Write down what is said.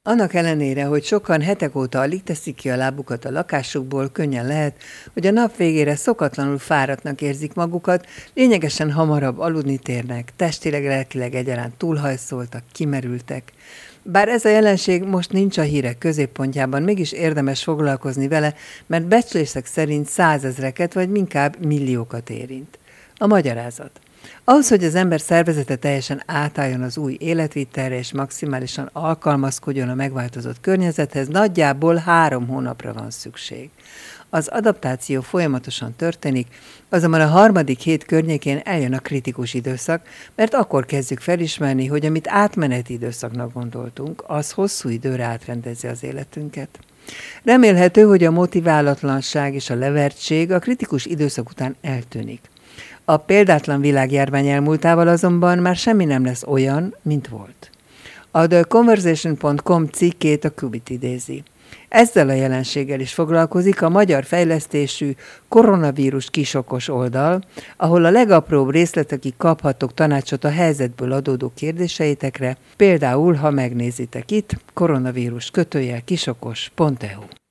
Annak ellenére, hogy sokan hetek óta alig teszik ki a lábukat a lakásukból, könnyen lehet, hogy a nap végére szokatlanul fáradtnak érzik magukat, lényegesen hamarabb aludni térnek, testileg, lelkileg egyaránt túlhajszoltak, kimerültek. Bár ez a jelenség most nincs a hírek középpontjában, mégis érdemes foglalkozni vele, mert becslések szerint százezreket vagy inkább milliókat érint. A magyarázat. Ahhoz, hogy az ember szervezete teljesen átálljon az új életvitelre és maximálisan alkalmazkodjon a megváltozott környezethez, nagyjából 3 hónapra van szükség. Az adaptáció folyamatosan történik, azonban a 3. hét környékén eljön a kritikus időszak, mert akkor kezdjük felismerni, hogy amit átmeneti időszaknak gondoltunk, az hosszú időre átrendezi az életünket. Remélhető, hogy a motiválatlanság és a levertség a kritikus időszak után eltűnik. A példátlan világjárvány elmúltával azonban már semmi nem lesz olyan, mint volt. A TheConversation.com cikkét a Qubit idézi. Ezzel a jelenséggel is foglalkozik a magyar fejlesztésű koronavírus kisokos oldal, ahol a legapróbb részletekig kaphatok tanácsot a helyzetből adódó kérdéseitekre, például, ha megnézitek itt, koronavírus _kisokos.eu.